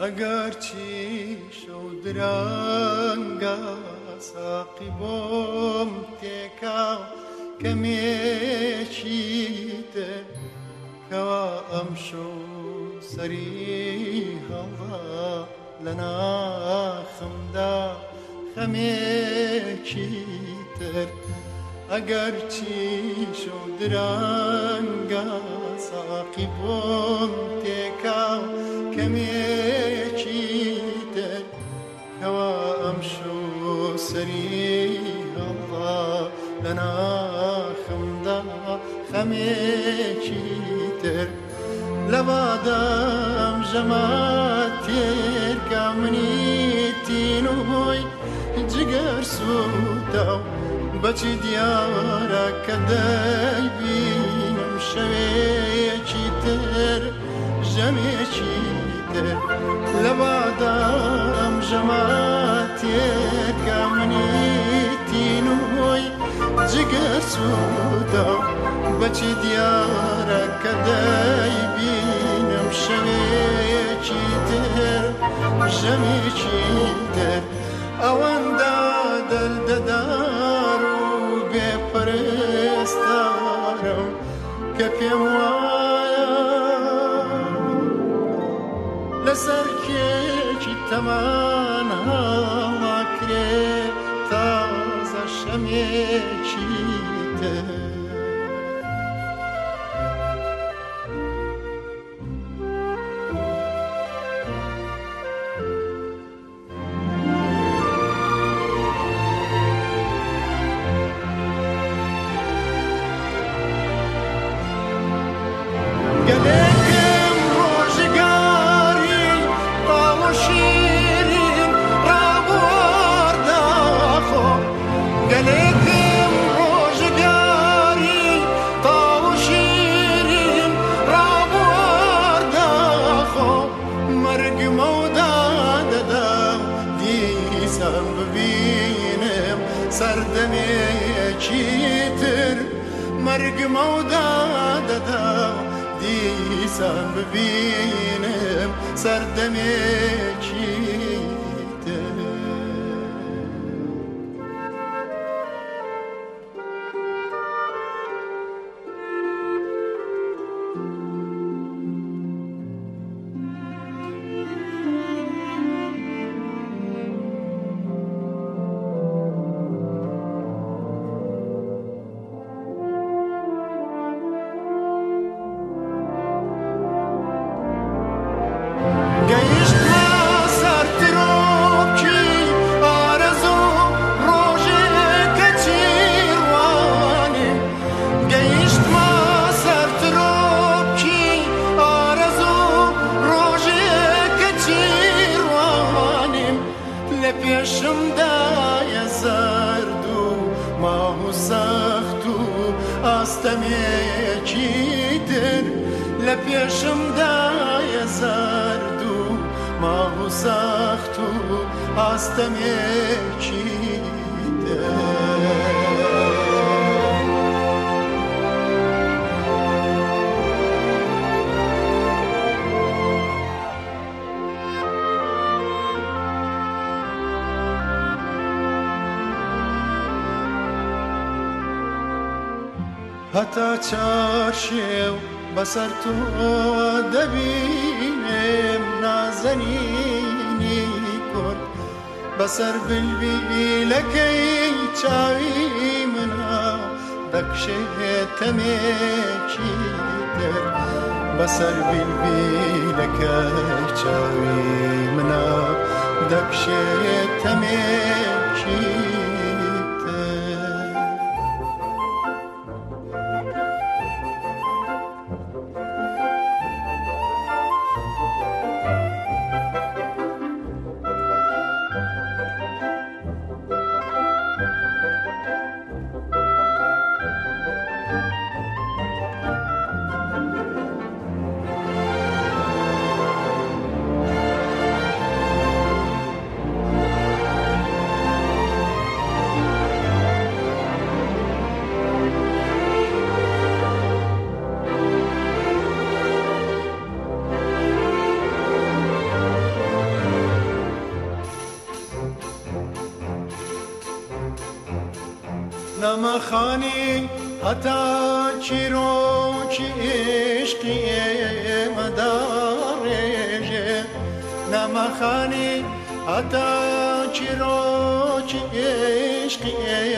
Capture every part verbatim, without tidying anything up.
ئەگەرچی شەو درەنگە ساقی بۆم تێکاو کەمێکی تر کەوا ئەم شەو سەری هەڵا لە ناخمدا خەمێکی تر ئەگەرچی شەو درەنگە ساقی بۆم تێکاو کەمێکی تر کەوا ئەم شەو سەری هەڵا لە ناخمدا خەمێکی تر لەوادەم ژەما تێرکە منیتین و هۆی جگەر سووداو بەچی دیارە کە دەیبینم شەوێکی تر ژەمێکی تر لەوادەم ژەما تێرکە منیتین و هۆی جگەر سووداو بەچی دیارە کە دەیبینم شەوێکی تر ژەمێکی تر ئەوەندە دەلدەدار و بێپەرستارم کە پێم وایە لەسەر کێکی تەمان هەڵاکرێ تازە شەمێکی تر گەلێکم ڕۆژگاری باڵ و شیرین ڕابوارداخۆ گەلێکم ڕۆژگاری باڵ و شیرین ڕابوارداخۆ مەرگمە و دادەدام دیسان ببینم سەردەمێکی تر مەرگمە و دادەدام دیسان ببینم سەردەمێکی تر گەیشتمە سەر ترۆپکی ئارەزوو ڕۆژێکە چیروانیم گەیشتمە سەر ترۆپکی ئارەزوو ڕۆژێکە چیروانیم لە پێشمدایە زەرد و ماو و سەخت و ئاستەمێکی تر لە پێشمدایە زەرد و ماو و سەخت و ئاستەمێکی تر هەتا چارشێو بەسەر تۆ دەبینێم نازەنینی کورد بەسەر بلبیلەکەی چاوی منە دەکشێتەمێکی تر بەسەر بلبیلەکەی چاوی منە دەکشێتەمێکی نەمەخانی هەتا چیرۆکی عشقی ئێمەداڕێژێ نەمەخانی هەتا چیرۆکی عشقی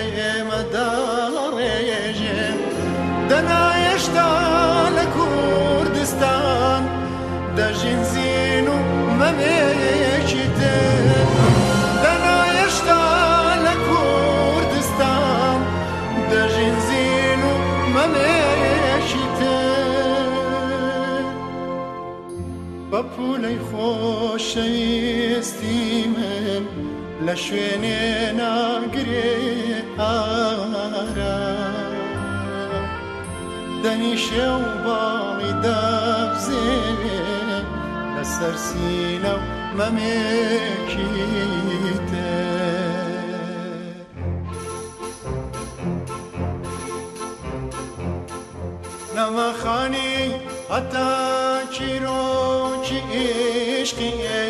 ئێمەداڕێژێ دەنایشتا لە کوردستان دەژین زین و مەمێکی تر دەنایشتا لە کوردستان دەژین زین و مەمێکی تر بە پولەی خۆشەویستی من لە شوێنێ ناگرێ ئارا دەنیشێ و باڵی دەبزێ لەسەر سینە و مەمێکی تر نەمەخانی هەتا چیرۆکی عشقی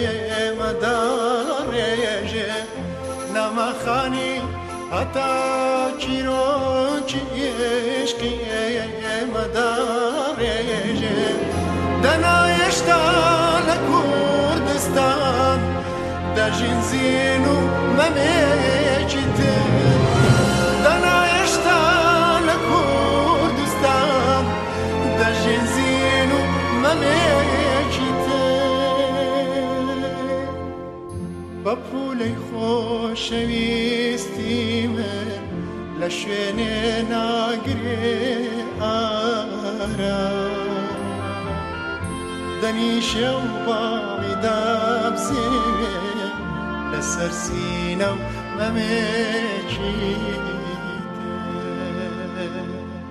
ئێمەداڕێژێ نەمەخانی هەتا چیرۆکی عشقی ئێمەداڕێژێ دەنایشتا لە کوردستان دەژین زین و مەمێکی تر دەنایشتا لە کوردستان دەژین زین و مەمێکی تر بە پولەی خۆشەویستی من لە شوێنێ ناگرێ ئارا دەنیشێ و باڵی دەبزێ لەسەر سینە و مەمێکی تر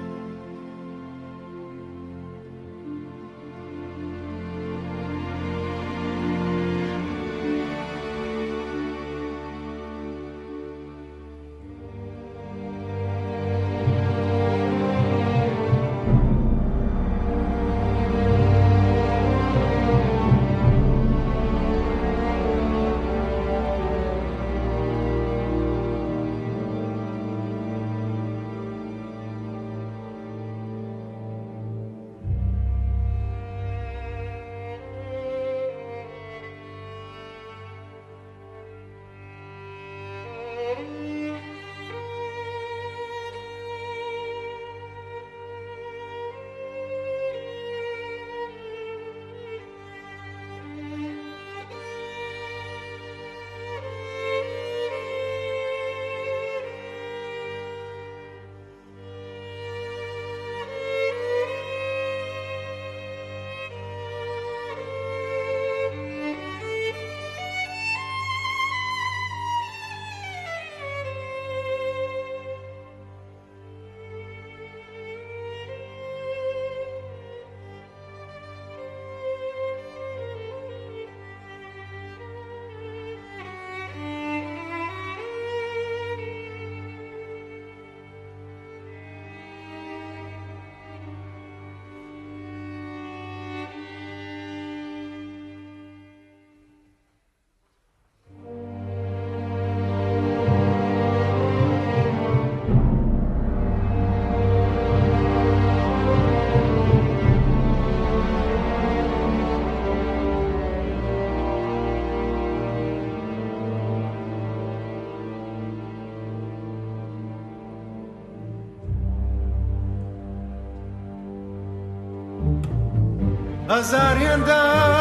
هەزارێندا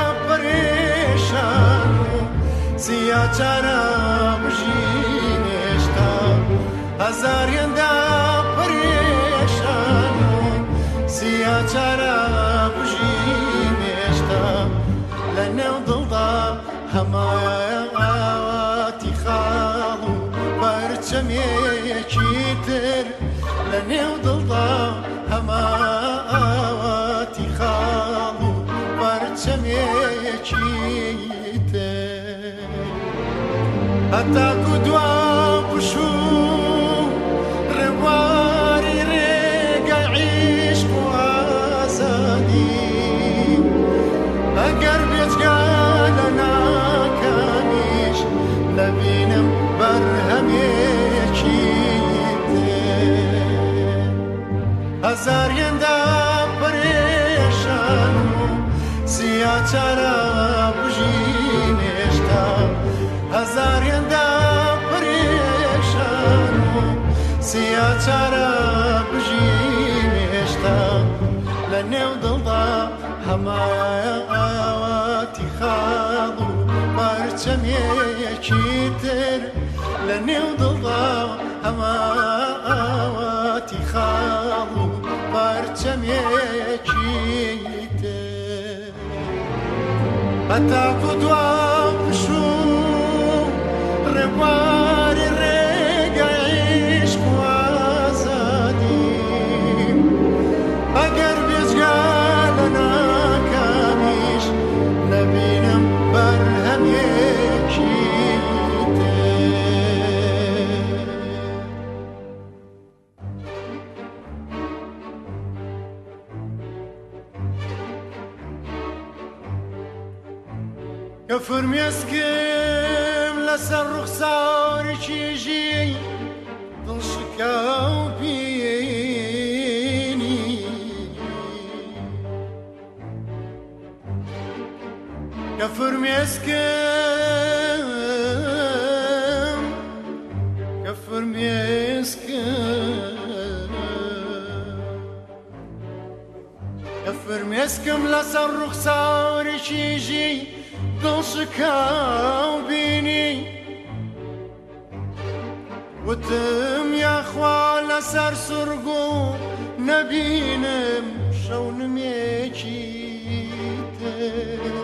پەرێشان و زیاچارە بژینێشتا هەزارێندا پەرێشان و زیاچارە بژینێشتا لە نێو دڵدا هەمایەتی خاڵ و پەرچەمێکی تر لە نێو دڵدا هەمایەتی خاڵ و پەرچەمێکی تر هەتاکو دوا پشوو ڕێبواری ڕێگەی عیشق و ئازادی ئەگەر بێجگا لە ناکامیش لەبینم بەرهەمێکی تر هەزاریاندا پەرێشان و سیا چارە بژین هێشتا هەزاریاندا پەرێشان و سیا چارە بژین هێشتا لە نێو دڵدا هەماوەتی خاڵ و پەرچەمێکی تر لە نێو دڵدا هەماوەتی خاڵ و پەرچەمێکی تر هەتاکو دوا پشوو ڕێبواری ڕێگای عیشق و ئازادی ئەگەر بێجگا لە ناکامیش نەبینم بەرهەمێکی کە فرمێسکم لەسەر ڕوخسارێکی ژی دڵشکاو بینی کە فرمێسکم کە فرمێسکم کە فرمێسکم لەسەر ڕوخسارێکی ژی دڵشکاو بینی وتم یاخوا لەسەر سورگ و نەبینم شەونمێکی تر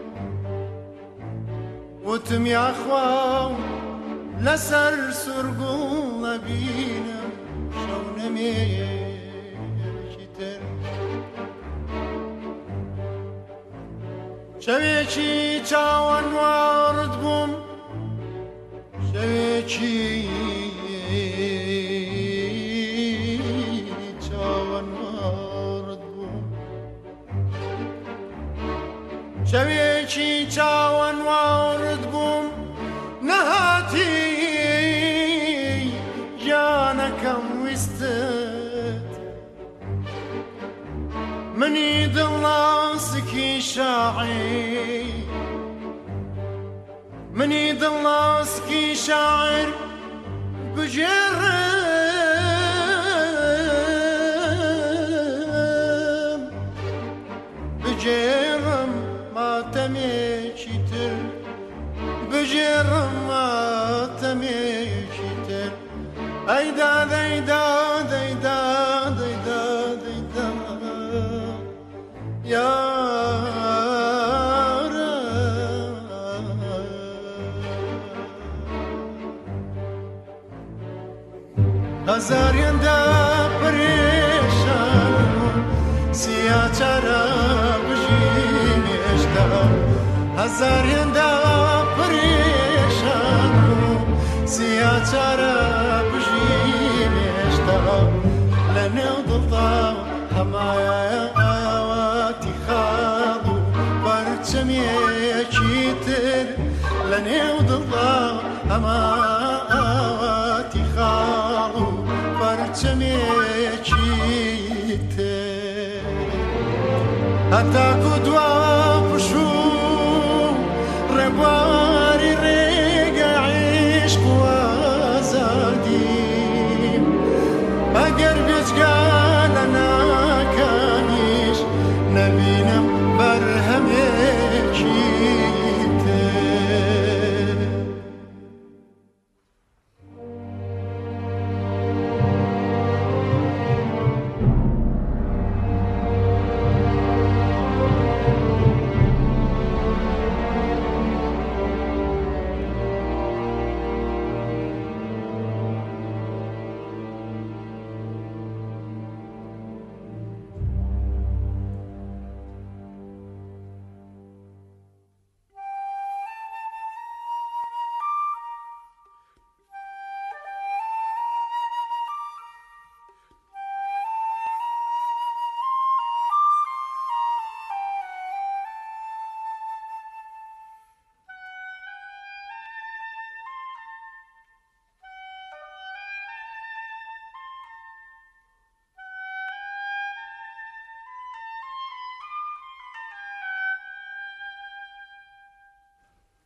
وتم یاخوا لەسەر سورگ و نەبینم شەونمێکی تر شەوێکی چاوان وارد بووم شەوێکی چاوان وارد بووم شەوێکی چاوان وارد بووم نەهاتی گیانەکەم ویستت منی دڵناسکی شاعیر منی دڵناسکی شاعر بجێڕم بجێڕم ماتەمێکی تر بجێڕم ماتەمێکی تر ئەیدا دەیدا دەیدا دەیدا دەیدا یارە هەزاریاندا پەرێشان و سیا چارە بژین هێشتا هەزاریاندا پەرێشان و سیا چارە بژین هێشتا لە نێو دڵدا هەماوەتی خاڵ و پەرچەمێکی تر لە نێو دڵدا هەماوەتی خاڵ و پەرچەمێکی تر هەتاکو دوا پشوو ڕێبواری ڕێگای عیشق و ئازادی ئەگەر بێجگا لە ناکامیش نەبینم بەرهەمێکی تر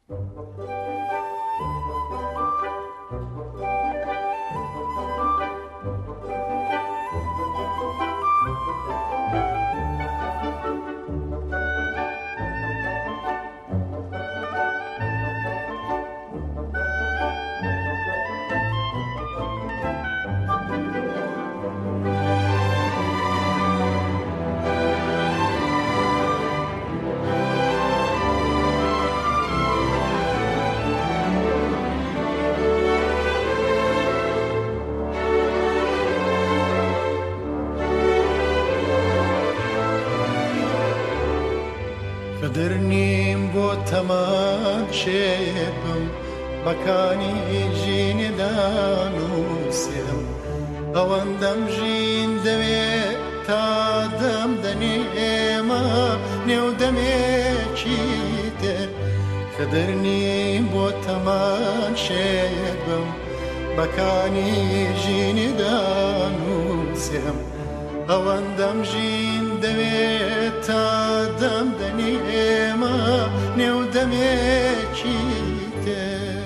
قدرنیم بۆ تەماشێ بم بەکانی ژینێدان و سێم ئەوەندەم ژین دەوێت تا دەم دەنێمە نێودەمێکی تر قدرنیم بۆ تەماشێ بم بەکانی ژینێدان و سێم ئەوەندەم ژین دەوێت تا دەم دەنێمە نێودەمێکی تر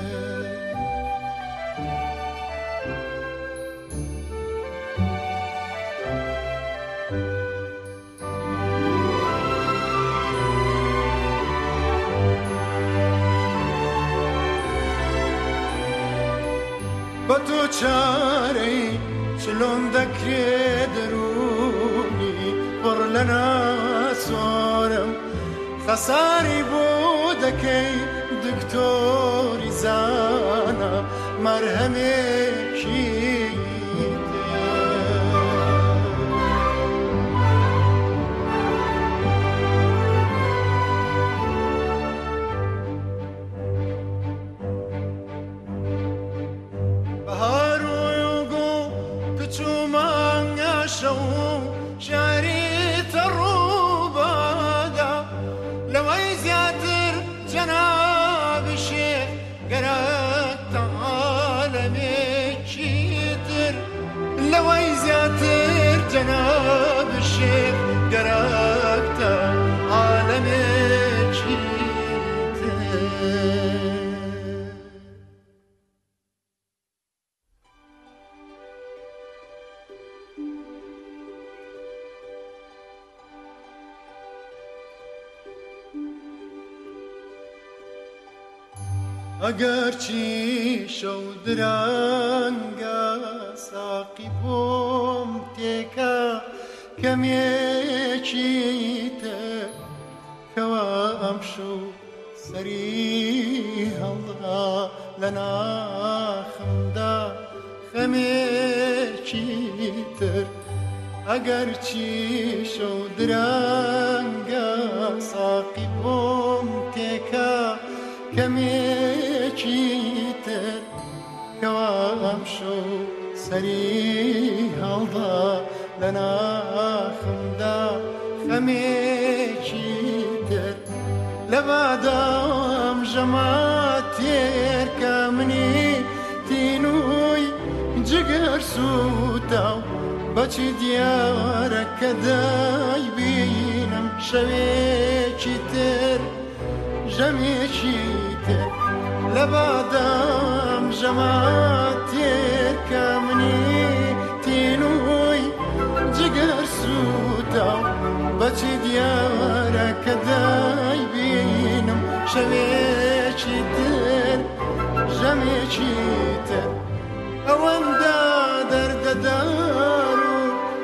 بە تۆ چارەی چلۆن دەکرێ دەرونی پڕ لە ناسۆرم خەساری بۆ دەکەی دکتۆری زانە مەرهەمێکی شعری تروبادا لوی زیاتر جناب شیخ گرت عالمی چیتر لوی زیاتر جناب شیخ گرت عالمی چیتر ئەگەرچی شەو درەنگە ساقی بۆم تێکە کەمێکی تر کەوا ئەم شەو سەری هەڵدا لە ناخمدا خەمێکی تر ئەگەرچی شەو درەنگە ساقی بۆم تێکە کەمێکی تر کەوا ئەم شەو سەری هەڵدا لە ناخمدا خەمێکی تر لەبادام ژەما تێرکە منی تینووی جگەر سووتاو بەچی دیارە کە دایبینم شەوێکی تر ژەمێکی تر لەبادام ژەما تێرکە منی تینووی جگەر سووتاو بەچی دیارە کە دایبینم شەوێکی تر ژەمێکی تر ئەوەندە دەردەدار و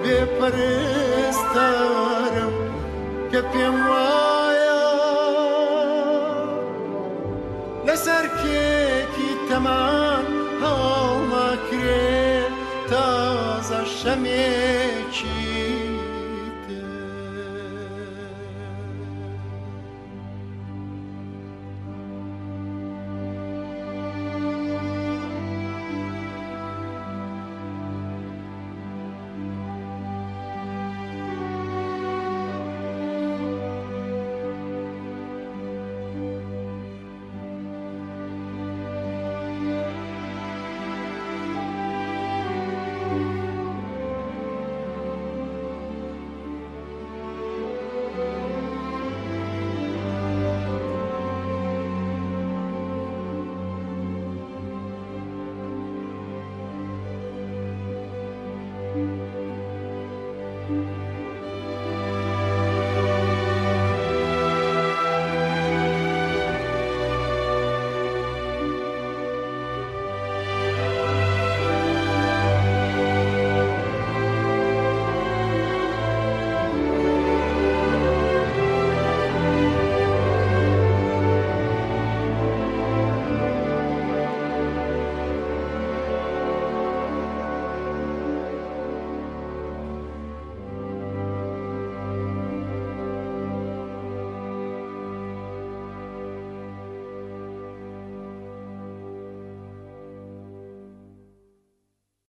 بێپەرستارم کە پێم وایە لەسەر کێکی تەمان هەڵناکرێ تازە شەمێکی